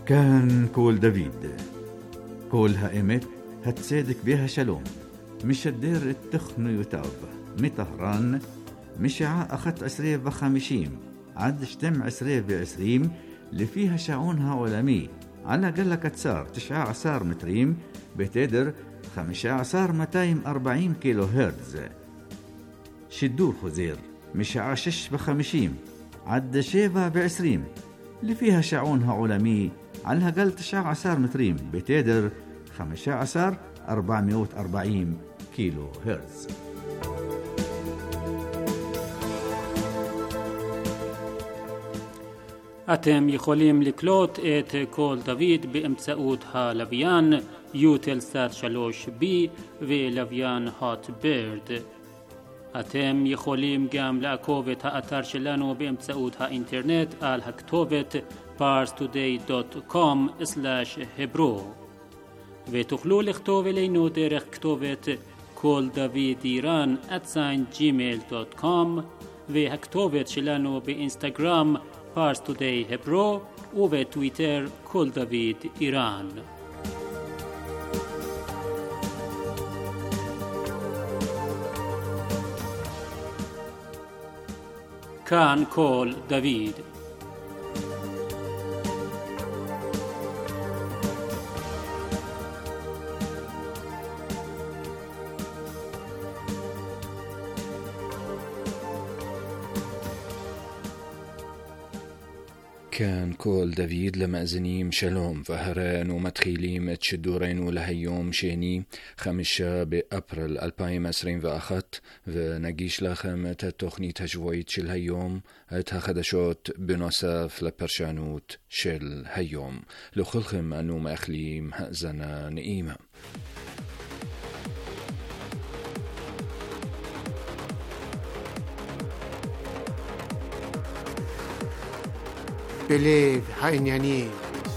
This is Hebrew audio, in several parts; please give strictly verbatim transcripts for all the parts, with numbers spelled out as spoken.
كان كول دافيد كول هائمت هتصدق بها شلوم مش الدير التخن يتاب مطهران مشاع أخت عسرية بخمشيم عد شتم عسرية بعسريم اللي فيها شعونها علمي على قلة كتسار تشعة عصار متريم بتدر خمشة عصار متايم أربعين كيلو هرتز. شدور خزير مشاع شش بخمشيم عد شيفا بعسريم اللي فيها شعونها علمي على قل تشعة عصار متريم بتدر خمشة عصار أربعمائة وأربعين كيلو هرتز. אתם יכולים לקלוט את קול דוד באמצעות הלוויין יוטלסאט שלוש בי ולוויין הוט בירד. אתם יכולים גם לעקוב את האתר שלנו באמצעות האינטרנט על הכתובת פארס טודיי דוט קום סלאש hebro ותוכלו לכתוב אלינו דרך כתובת קול דוד איראן at gmail דוט קום והכתובת שלנו באינסטגרם פארס טודיי hebro ובטוויטר קול דוד איראן. כאן קול דוד. كان كول دافيد لمأزنيم شلوم فهران ومتخيليم تشدورين ولهيوم شيني خمسة بأبريل ألفين وعشرين وأخت ونجيش لخم تتخني تجويت شل هيوم تخدشوت بنصف لبرشانوت شل هيوم لخلخم أنو مأخليم هأزنا نئيمة. בלב העניינים.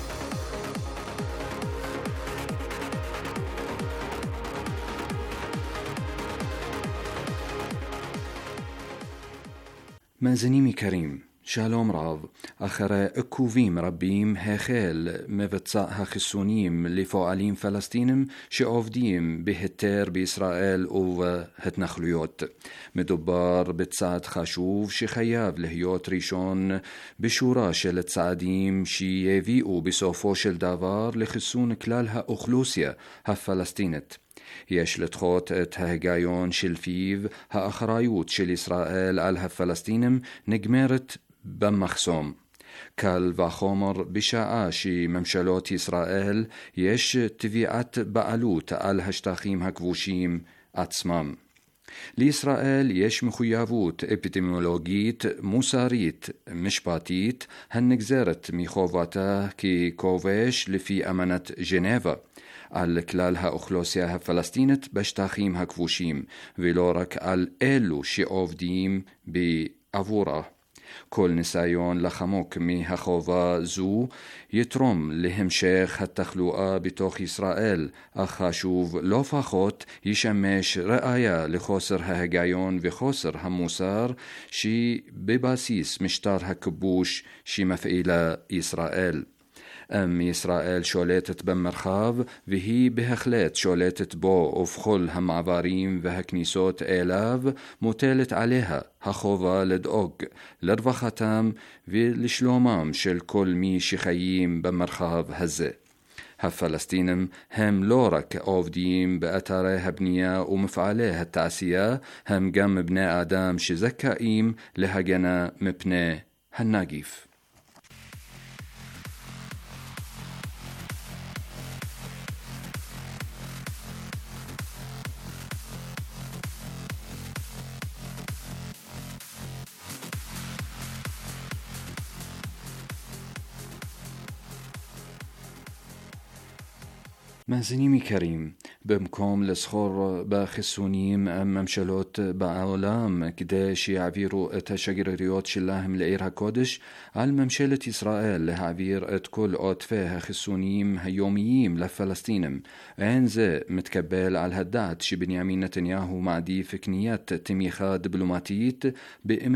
מאזינים יקרים, שלום רב. אחרי עיכובים רבים החל מבצע החיסונים לפועלים פלסטינים שעובדים בהיתר בישראל ובהתנחלויות. מדובר בצעד חשוב שחייב להיות ראשון בשורה של צעדים שיביאו בסופו של דבר לחיסון כלל האוכלוסייה הפלסטינית. יש לדחות את ההיגיון שלפיו האחריות של ישראל על הפלסטינים נגמרת במחסום. קל וחומר בשעה שממשלות ישראל יש תביעת בעלות על השטחים הכבושים עצמם. לישראל יש מחויבות אפידמיולוגית, מוסרית, משפטית, הנגזרת מחובתה ככובש לפי אמנת ז'נבה, על כלל האוכלוסייה הפלסטינית בשטחים הכבושים, ולא רק על אלו שעובדים בעבורה. כל ניסיון לחמוק מהחובה זו יתרום להמשך התחלואה בתוך ישראל, אך חשוב לא פחות ישמש ראיה לחוסר ההיגיון וחוסר המוסר שבבסיס משטר הכיבוש שמפעילה ישראל. أم ישראל שולטת במרחב והיא בהחלט שולטת בו ובכל המעברים והכניסות אליו מוטלת עליה החובה לדאוג לרווחתם ולשלומם של כל מי שחיים במרחב הזה. הפלסטינים הם לא רק עובדים באתרי הבנייה ומפעלי התעשייה, הם גם בני אדם שזכאים להגנה מפני הנגיף. מאזינים יקרים, במקום לסחור בחיסונים ממשלות בעולם כדי שיעבירו את השגרירויות שלהם לעיר הקודש, על ממשלת ישראל להעביר את כל עודפי החיסונים היומיים לפלסטינים. אין זה מתקבל על הדעת שבנימין נתניהו מעדיף קניית תמיכה דיפלומטית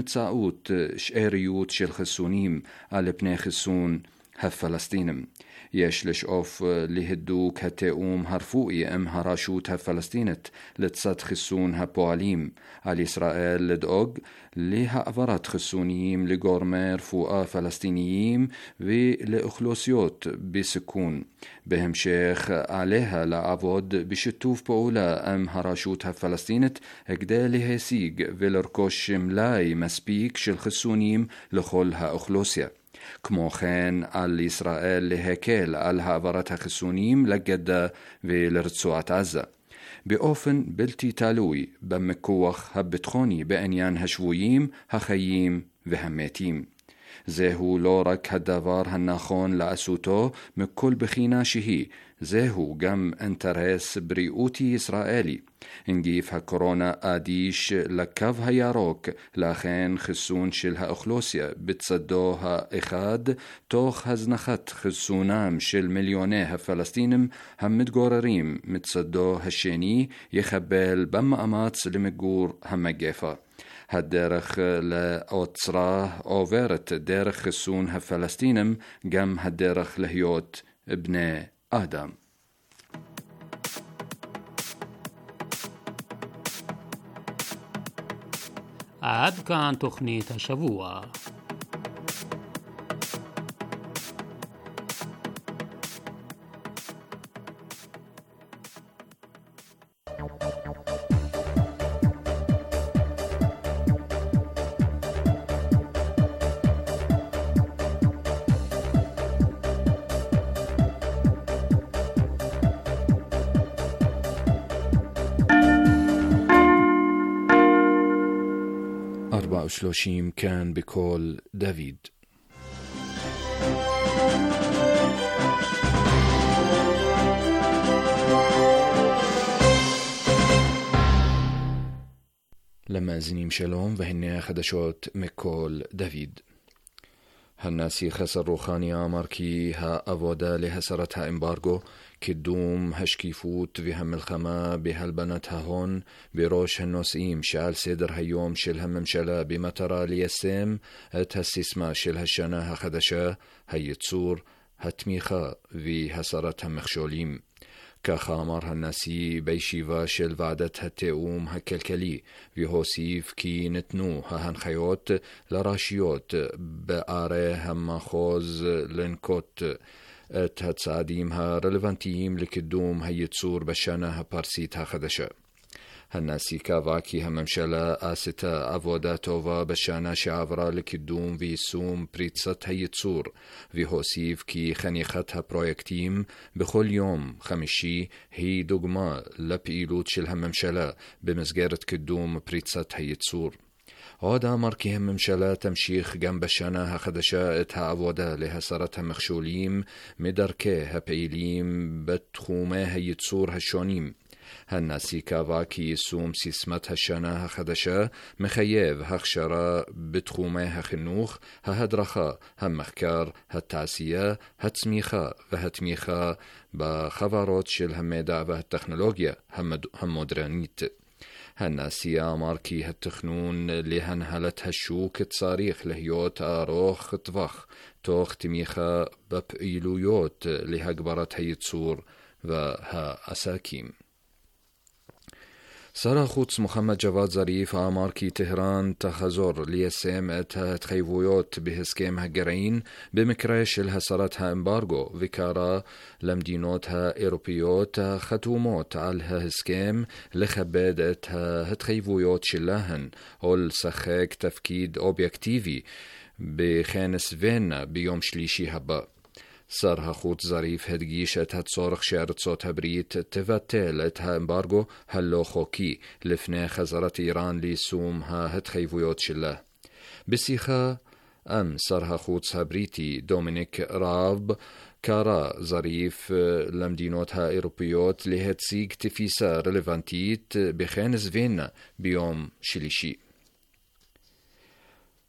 באמצעות שאריות של חיסונים על פני חיסון הפלסטינים. יש לשאוף להידוק התיאום הרפואי עם הרשות הפלסטינית לצד חיסון הפועלים. על ישראל לדאוג להעברת חיסונים לגורמי רפואה פלסטיניים ולאוכלוסיות בסיכון. בהמשך עליה לעבוד בשיתוף פעולה עם הרשות הפלסטינית כדי להשיג ולרכוש מלאי מספיק של חיסונים לכל האוכלוסייה. כמו כן על ישראל להקל על העברת החיסונים לגדה ולרצועת עזה באופן בלתי תלוי במיקוח הביטחוני בעניין השבויים, החיים והמתים. זהו לא רק הדבר הנכון לעשותו מכל בחינה שהיא, זהו גם אינטרס בריאותי ישראלי. נגיף הקורונה אדיש לקו הירוק, לכן חיסון של האוכלוסייה בצדו האחד, תוך הזנחת חיסונם של מיליוני הפלסטינים המתגוררים מצדו השני, יחבל במאמץ למיגור המגפה. הדרך לעוצרה עוברת דרך חיסון הפלסטינים, גם הדרך להיות בני אדם. עד כאן תוכנית השבוע. أربعة وثلاثين كان بكول دافيد. למאזינים שלום, והנה החדשות מקול דוד. הנשיא חסן רוחאני אמר כי העבודה להסרת האמברגו, קידום השקיפות והמלחמה בהלבנת ההון בראש הנושאים שעל סדר היום של הממשלה במטרה ליישם את הסיסמה של השנה החדשה, הייצור, התמיכה והסרת המכשולים. כך אמר הנשיא בישיבה של ועדת התיאום הכלכלי, והוסיף כי נתנו ההנחיות לרשויות בערי המחוז לנקוט את הצעדים הרלוונטיים לקידום הייצור בשנה הפרסית החדשה. הנשיא קבע כי הממשלה עשתה עבודה טובה בשנה שעברה לקידום ויישום פריצת הייצור, והוסיף כי חניכת הפרויקטים בכל יום חמישי היא דוגמה לפעילות של הממשלה במסגרת קידום פריצת הייצור. עוד אמר כי הממשלה תמשיך גם בשנה החדשה את העבודה להסרת המכשולים מדרכי הפעילים בתחומי הייצור השונים. הנשיא קבע כי יישום סיסמת השנה החדשה מחייב הכשרה בתחומי החינוך, ההדרכה, המחקר, התעשייה, הצמיחה והתמיכה בחברות של המדע והטכנולוגיה המודרנית. הנשיא אמר כי התכנון להנהלת השוק צריך להיות ארוך טווח, תוך תמיכה בפעילויות להגברת הייצור והעסקים. שר החוץ מוחמד ג'וואד זריף אמר כי טהרן תחזור ליישם את ההתחייבויות בהסכם הגרעין במקרה של הסרת האמברגו, וקרא למדינות האירופיות החתומות על ההסכם לכבד את ההתחייבויות שלהן או לשחק תפקיד אובייקטיבי בכנס וינה ביום שלישי הבא. שר החוץ זריף הדגיש את הצורך שארצות הברית תבטל את האמברגו הלא חוקי לפני חזרת איראן ליישום ההתחייבויות שלה. בשיחה עם שר החוץ הבריטי דומיניק ראב, קרא זריף למדינות האירופיות להציג תפיסה רלוונטית בכנס וינה ביום שלישי.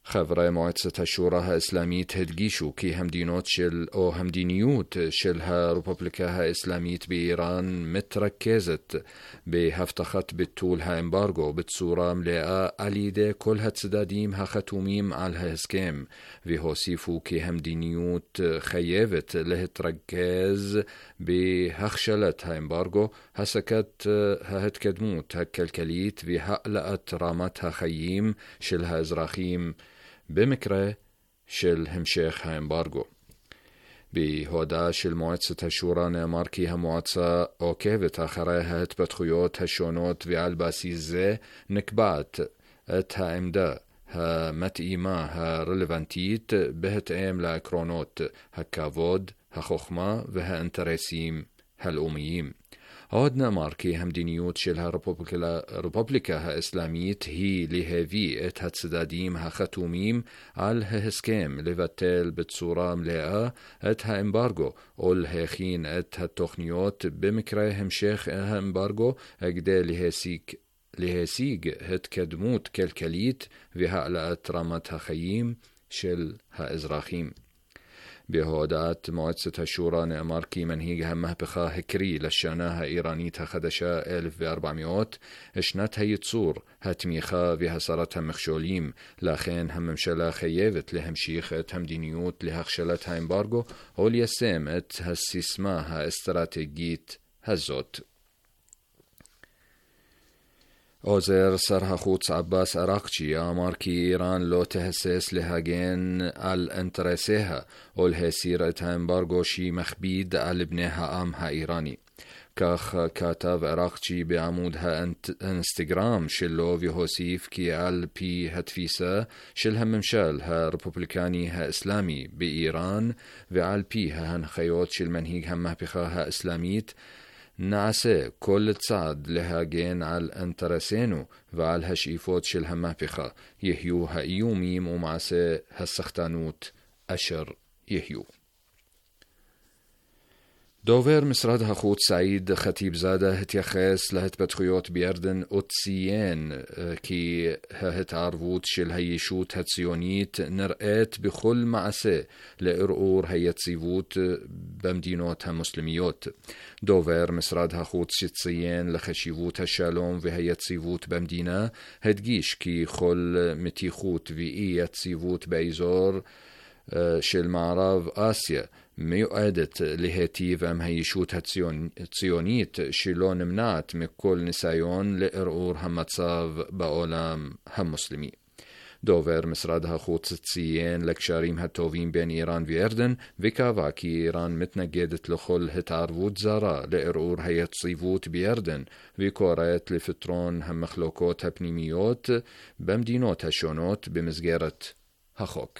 חברי מועצת השורא האסלאמית הדגישו כי המדינות של או המדיניות של הרפובליקה האסלאמית באיראן מתרכזת בהבטחת ביטול האמברגו בצורה מלאה על ידי כל הצדדים החתומים על ההסכם, והוסיפו כי המדיניות חייבת להתרכז בהכשלת האמברגו, הסקת ההתקדמות הכלכלית והעלאת רמת החיים של האזרחים במקרה של המשך האמברגו. בהודעה של מועצת השורא נאמר כי המועצה עוקבת אחרי ההתפתחויות השונות ועל בסיס זה נקבעת את העמדה המתאימה הרלוונטית בהתאם לעקרונות הכבוד, החוכמה והאינטרסים הלאומיים. עוד נאמר כי המדיניות של הרפובליקה האסלאמית היא להביא את הצדדים החתומים על ההסכם לבטל בצורה מלאה את האמברגו או להכין את התוכניות במקרה המשך האמברגו כדי להשיג, להשיג התקדמות כלכלית והעלאת רמת החיים של האזרחים. בהודעת מועצת השורא נאמר כי מנהיג המהפכה הקריא לשנה האיראנית החדשה אלף וארבע מאות שנת הייצור, התמיכה והסרת המכשולים, לכן הממשלה חייבת להמשיך את המדיניות להכשלת האמברגו או ליישם את הסיסמה האסטרטגית הזאת. עוזר שר החוץ עבאס אראקצ'י אמר כי איראן לא תהסס להגן על אינטרסיה או להסיר את האמברגו שמכביד על בני העם האיראני. כך כתב אראקצ'י בעמוד האינסטגרם שלו, והוסיף כי על פי התפיסה של הממשל הרפובליקני האסלאמי באיראן ועל פי ההנחיות של מנהיג המהפכה האסלאמית, נעשה כל צעד להגן על אינטרסנו ועל השאיפות של המהפכה, יהיו האיומים ומעשה הסחטנות אשר יהיו. דובר משרד החוץ סעיד חטיב זאדה התייחס להתפתחויות בירדן וציין כי ההתערבות של הישות הציונית נראית בכל מעשה לערעור היציבות במדינות המוסלמיות. דובר משרד החוץ שציין לחשיבות השלום והיציבות במדינה הדגיש כי כל מתיחות ואי יציבות באזור של מערב אסיה מיועדת להיטיב עם הישות הציונית שלא נמנעת מכל ניסיון לערעור המצב בעולם המוסלמי. דובר משרד החוץ ציין לקשרים הטובים בין איראן וירדן וקבע כי איראן מתנגדת לכל התערבות זרה לערעור היציבות בירדן וקוראת לפתרון המחלוקות הפנימיות במדינות השונות במסגרת החוק.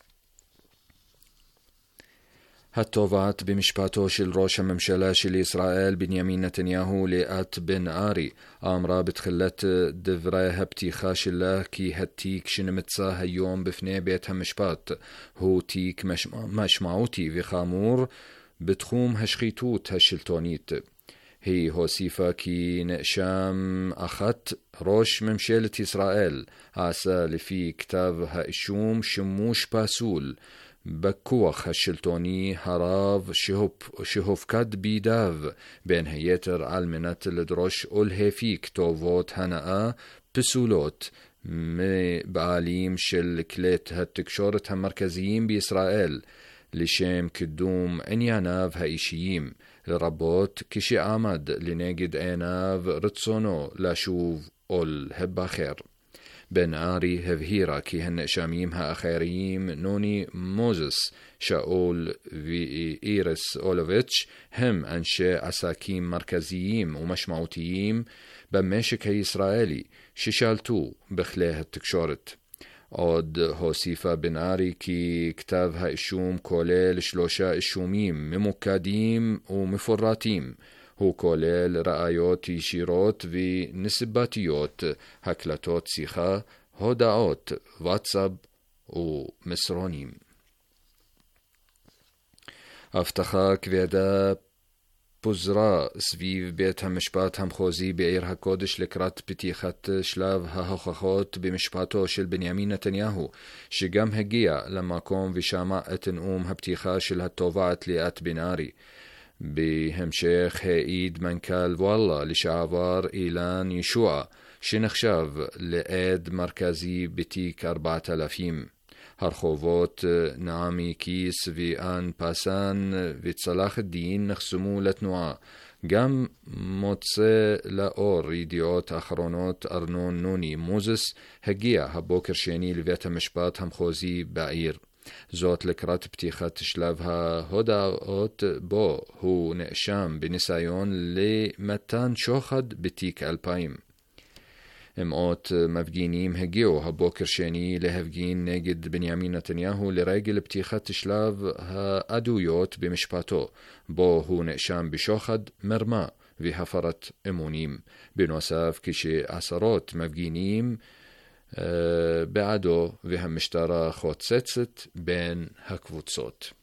התובעת במשפטו של ראש הממשלה של ישראל בנימין נתניהו ליאת בן ארי אמרה בתחילת דברי הפתיחה שלה כי התיק שנמצא היום בפני בית המשפט הוא תיק משמעותי וחמור בתחום השחיתות השלטונית. היא הוסיפה כי נאשם אחת, ראש ממשלת ישראל, עשה לפי כתב האישום שימוש פסול בכוח השלטוני הרב שהופקד בידיו, בין היתר על מנת לדרוש ולהפיק טובות הנאה פסולות מבעלים של כלי התקשורת המרכזיים בישראל לשם קידום ענייניו האישיים, לרבות כשעמד לנגד עיניו רצונו לשוב או להיבחר. בן ארי הבהירה כי הנאשמים האחרים נוני מוזס, שאול ואיריס אולוביץ' הם אנשי עסקים מרכזיים ומשמעותיים במשק הישראלי ששלטו בכלי התקשורת. עוד הוסיפה בן ארי כי כתב האישום כולל שלושה אישומים ממוקדים ומפורטים. הוא כולל ראיות ישירות ונסיבתיות, הקלטות שיחה, הודעות, וואטסאפ ומסרונים. הבטחה כבדה פוזרה סביב בית המשפט המחוזי בעיר הקודש לקראת פתיחת שלב ההוכחות במשפטו של בנימין נתניהו, שגם הגיע למקום ושמע את נאום הפתיחה של התובעת ליאת בן ארי. בהמשך העיד מנכ"ל וואלה לשעבר אילן ישוע, שנחשב לעד מרכזי בתיק ארבעת אלפים. הרחובות נעמי כיס ואן פסן וצלח הדין נחסמו לתנועה. גם מוצא לאור ידיעות אחרונות ארנון נוני מוזס הגיע הבוקר שני לבית המשפט המחוזי בעיר. זאת לקראת פתיחת שלב ההודעות בו הוא נאשם בניסיון למתן שוחד בתיק אלפיים. מאות מפגינים הגיעו הבוקר שני להפגין נגד בנימין נתניהו לרגל פתיחת שלב העדויות במשפטו, בו הוא נאשם בשוחד, מרמה והפרת אמונים. בנוסף, כשעשרות מפגינים uh, בעדו והמשטרה חוצצת בין הקבוצות.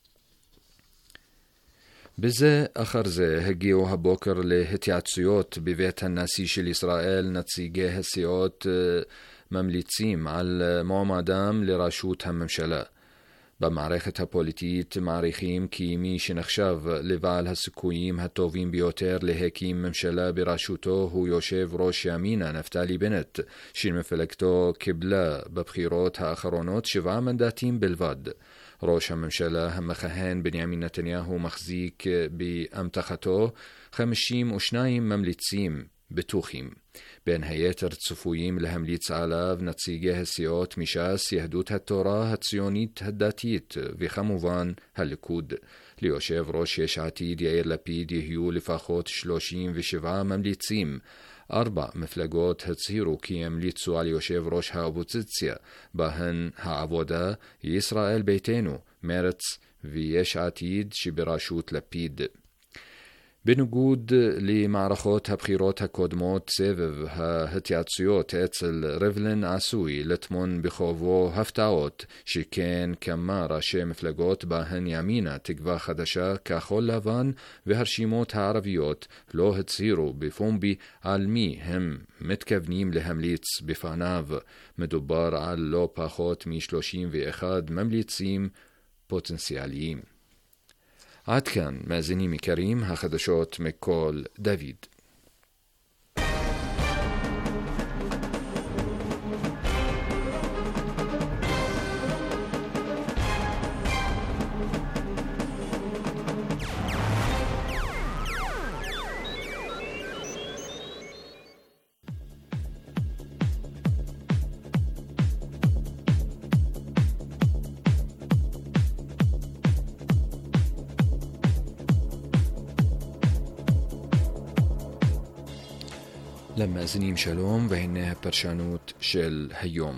בזה אחר זה הגיעו הבוקר להתייעצויות בבית הנשיא של ישראל נציגי הסיעות ממליצים על מועמדם לראשות הממשלה. במערכת הפוליטית מעריכים כי מי שנחשב לבעל הסיכויים הטובים ביותר להקים ממשלה בראשותו הוא יושב ראש ימינה נפתלי בנט, שמפלגתו קיבלה בבחירות האחרונות שבעה מנדטים בלבד. ראש הממשלה המכהן בנימין נתניהו מחזיק באמתחתו חמישים ושניים ממליצים בטוחים. בין היתר צפויים להמליץ עליו נציגי הסיעות מש"ס, יהדות התורה, הציונית הדתית וכמובן הליכוד. ליושב ראש יש עתיד יאיר לפיד יהיו לפחות שלושים ושבעה ממליצים. ארבע מפלגות הצהירו כי ימליצו על יושב ראש האופוזיציה, בהן העבודה, ישראל ביתנו, מרץ ויש עתיד שבראשות לפיד. בניגוד למערכות הבחירות הקודמות, סבב ההתייעצויות אצל ריבלין עשוי לטמון בחובו הפתעות, שכן כמה ראשי מפלגות בהן ימינה, תקווה חדשה, כחול לבן והרשימות הערביות לא הצהירו בפומבי על מי הם מתכוונים להמליץ בפניו. מדובר על לא פחות מ-שלושים ואחד ממליצים פוטנציאליים. עד כאן, מאזינים יקרים, החדשות מכל דוד. למאזינים שלום, והנה הפרשנות של היום.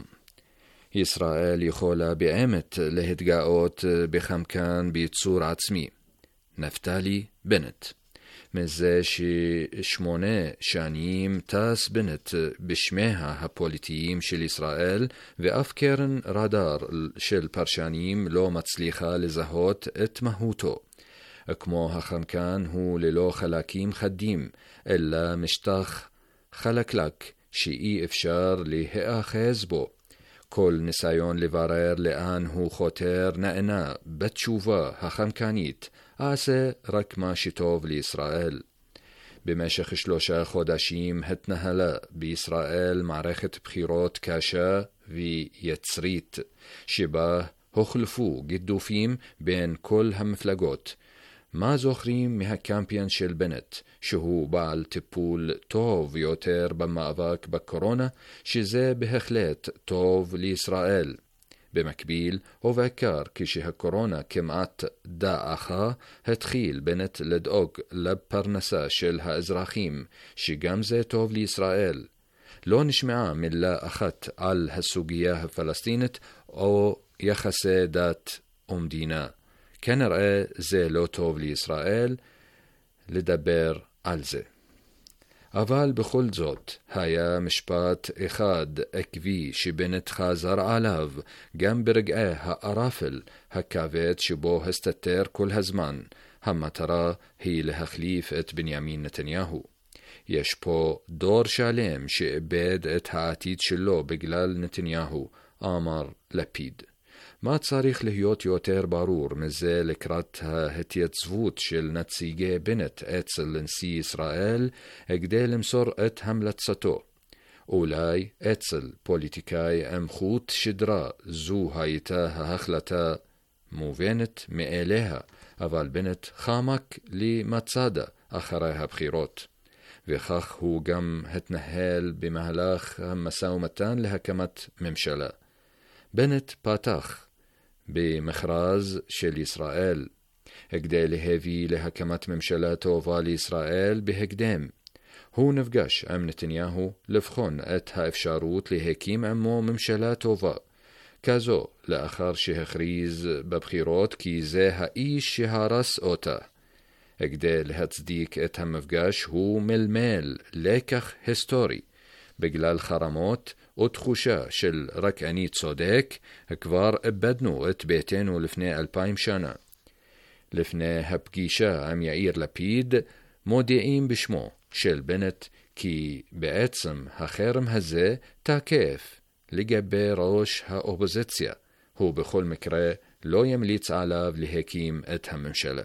ישראל יכולה באמת להתגאות בחמקן בייצור עצמי. נפתלי בנט. מזה ששמונה שנים טס בנט בשמיה הפוליטיים של ישראל, ואף קרן רדאר של פרשנים לא מצליחה לזהות את מהותו. כמו החמקן הוא ללא חלקים חדים, אלא משטח חלקלק שאי אפשר להיאחז בו. כל ניסיון לברר לאן הוא חותר נענה בתשובה החמקנית, עשה רק מה שטוב לישראל. במשך שלושה חודשים התנהלה בישראל מערכת בחירות קשה ויצרית, שבה הוחלפו גידופים בין כל המפלגות. מה זוכרים מהקמפיין של בנט, שהוא בעל טיפול טוב יותר במאבק בקורונה, שזה בהחלט טוב לישראל. במקביל, ובעיקר כשהקורונה כמעט דעכה, התחיל בנט לדאוג לפרנסה של האזרחים, שגם זה טוב לישראל. לא נשמעה מילה אחת על הסוגיה הפלסטינית או יחסי דת ומדינה. כנראה זה לא טוב לישראל לדבר על זה. אבל בכל זאת, היה משפט אחד עקבי שבנט חזר עליו, גם ברגעי הערפל הכבד שבו הסתתר כל הזמן. המטרה היא להחליף את בנימין נתניהו. יש פה דור שלם שאיבד את העתיד שלו בגלל נתניהו, אמר לפיד. מה צריך להיות יותר ברור מזה לקראת ההתייצבות של נציגי בנט אצל נשיא ישראל כדי למסור את המלצתו? אולי אצל פוליטיקאי עם חוט שדרה זו הייתה ההחלטה מובנת מאליה, אבל בנט חמק למצדה אחרי הבחירות. וכך הוא גם התנהל במהלך המשא ומתן להקמת ממשלה. בנט פתח במכרז של ישראל כדי להביא להקמת ממשלה טובה לישראל בהקדם. הוא נפגש עם נתניהו לבחון את האפשרות להקים עמו ממשלה טובה כזו, לאחר שהכריז בבחירות כי זה האיש שהרס אותה. כדי להצדיק את המפגש הוא מלמל לקח היסטורי. בגלל חרמות ותחושה של רק אני צודק, כבר איבדנו את ביתנו לפני אלפיים שנה. לפני הפגישה עם יאיר לפיד, מודיעים בשמו של בנט כי בעצם החרם הזה תקף לגבי ראש האופוזיציה. הוא בכל מקרה לא ימליץ עליו להקים את הממשלה.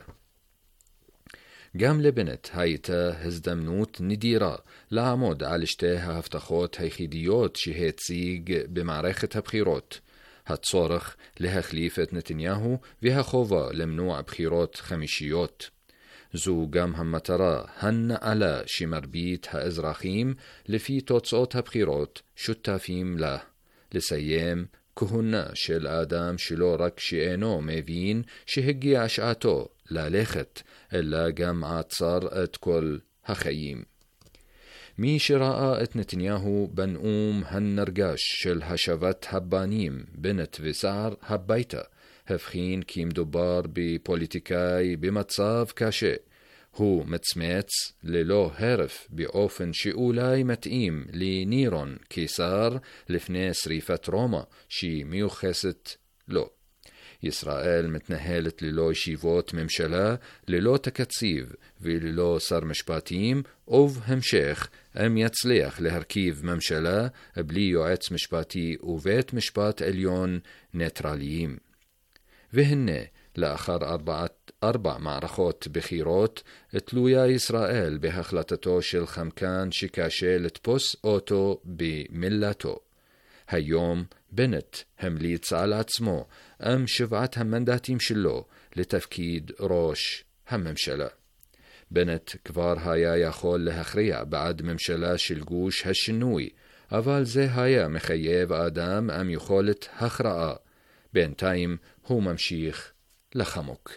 גם לבנט הייתה הזדמנות נדירה לעמוד על שתי ההבטחות היחידיות שהציג במערכת הבחירות, הצורך להחליף את נתניהו והחובה למנוע בחירות חמישיות. זו גם המטרה הנעלה שמרבית האזרחים לפי תוצאות הבחירות שותפים לה, לסיים כהונה של האדם שלא רק שאינו מבין שהגיע שעתו ללכת, אלא גם עצר את כל החיים. מי שראה את נתניהו בנאום הנרגש של השבת הבנים בנט וסער הביתה, הבחין כי מדובר בפוליטיקאי במצב קשה. הוא מצמץ ללא הרף באופן שאולי מתאים לנירון קיסר לפני שריפת רומא שהיא מיוחסת לו. ישראל מתנהלת ללא ישיבות ממשלה, ללא תקציב וללא שר משפטים, ובהמשך אם יצליח להרכיב ממשלה בלי יועץ משפטי ובית משפט עליון ניטרליים. והנה, לאחר ארבעת, ארבע מערכות בחירות, תלויה ישראל בהחלטתו של חמקן שקשה לתפוס אותו במילתו. היום בנט המליץ על עצמו עם שבעת המנדטים שלו לתפקיד ראש הממשלה. בנט כבר היה יכול להכריע בעד ממשלה של גוש השינוי, אבל זה היה מחייב אדם עם יכולת הכרעה. בינתיים הוא ממשיך לחמוק.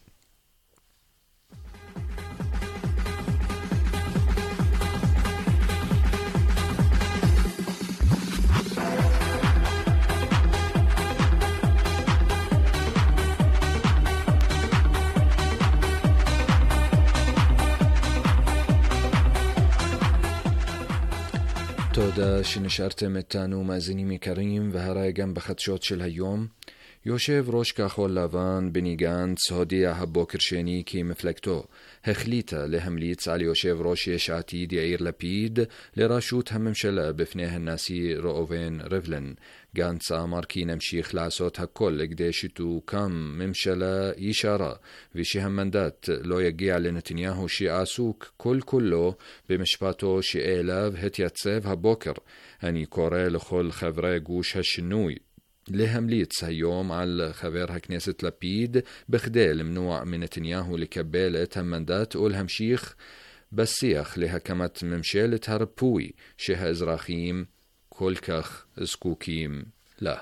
תודה שנשארתם איתנו מאזינים יקרים, והרי גם בחדשות של היום. יושב ראש כחול לבן בני גנץ הודיע הבוקר שני כי מפלגתו החליטה להמליץ על יושב ראש יש עתיד יאיר לפיד לראשות הממשלה בפני הנשיא ראובן ריבלין. גנץ אמר כי נמשיך לעשות הכל כדי שתוקם ממשלה ישרה ושהמנדט לא יגיע לנתניהו שעסוק כל כולו במשפטו שאליו התייצב הבוקר. אני קורא לכל חברי גוש השינוי להמליץ היום על חבר הכנסת לפיד בכדי למנוע מנתניהו לקבל את המנדט ולהמשיך בשיח להקמת ממשלת הרפוי שהאזרחים כל כך זקוקים לה.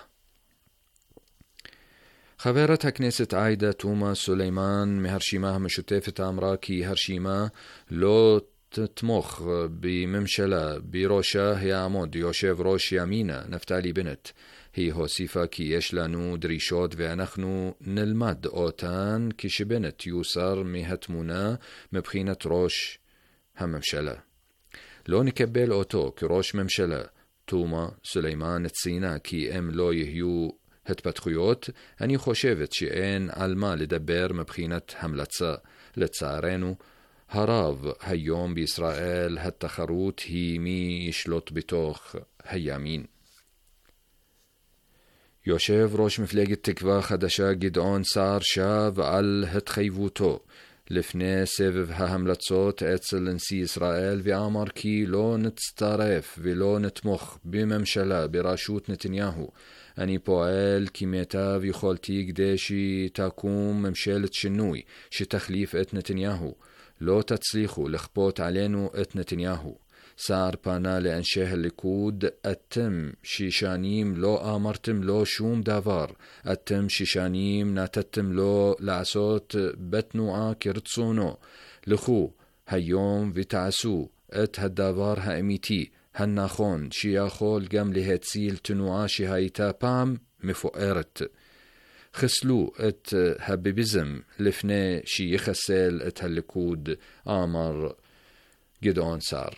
חברת הכנסת עאידה תומא סלימאן מהרשימה המשותפת אמרה כי הרשימה לא תתמוך בממשלה בראשה יעמוד יושב ראש ימינה נפתלי בנט. היא הוסיפה כי יש לנו דרישות ואנחנו נלמד אותן כשבנט יוסר מהתמונה מבחינת ראש הממשלה. לא נקבל אותו כראש ממשלה. תומא סלימאן ציינה כי אם לא יהיו התפתחויות, אני חושבת שאין על מה לדבר מבחינת המלצה. לצערנו הרב היום בישראל התחרות היא מי ישלוט בתוך הימין. יושב ראש מפלגת תקווה חדשה גדעון סער שב על התחייבותו לפני סבב ההמלצות אצל נשיא ישראל ואמר כי לא נצטרף ולא נתמוך בממשלה בראשות נתניהו. אני פועל כמיטב יכולתי כדי שתקום ממשלת שינוי שתחליף את נתניהו. לא תצליחו לכפות עלינו את נתניהו. סער פנה לאנשי הליכוד, אתם ששנים לא אמרתם לו שום דבר, אתם ששנים נתתם לו לעשות בתנועה כרצונו. לכו היום ותעשו את הדבר האמיתי, הנכון, שיכול גם להציל תנועה שהייתה פעם מפוארת. חסלו את הביביזם לפני שיחסל את הליכוד, אמר גדעון סער.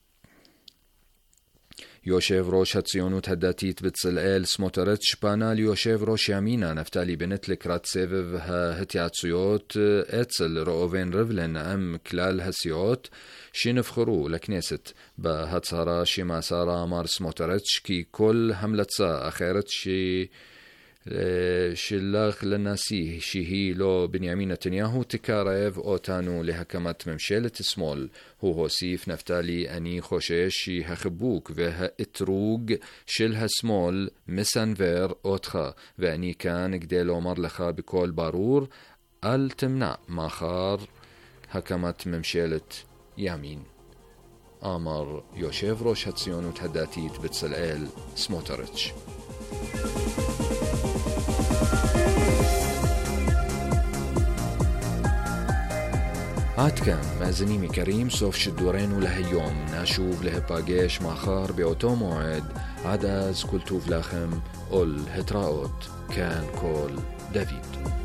יושב ראש הציונות הדתית בצלאל סמוטריץ' פנה ליושב ראש ימינה נפתלי בנט לקראת סבב ההתייעצויות אצל ראובן ריבלין עם כלל הסיעות שנבחרו לכנסת. בהצהרה שמסר אמר סמוטריץ' כי כל המלצה אחרת ש... שלח לנשיא שהיא לא בנימין נתניהו תקרב אותנו להקמת ממשלת שמאל. הוא הוסיף, נפתלי, אני חושש שהחיבוק והאתרוג של השמאל מסנבר אותך, ואני כאן כדי לומר לך בקול ברור, אל תמנע מחר הקמת ממשלת ימין, אמר יושב ראש הציונות הדתית בצלאל סמוטריץ'. עד כאן, מאזינים יקרים, סוף שידורנו להיום. נשוב להיפגש מחר באותו מועד. עד אז כל טוב לכם, ולהתראות. כאן כל דוד.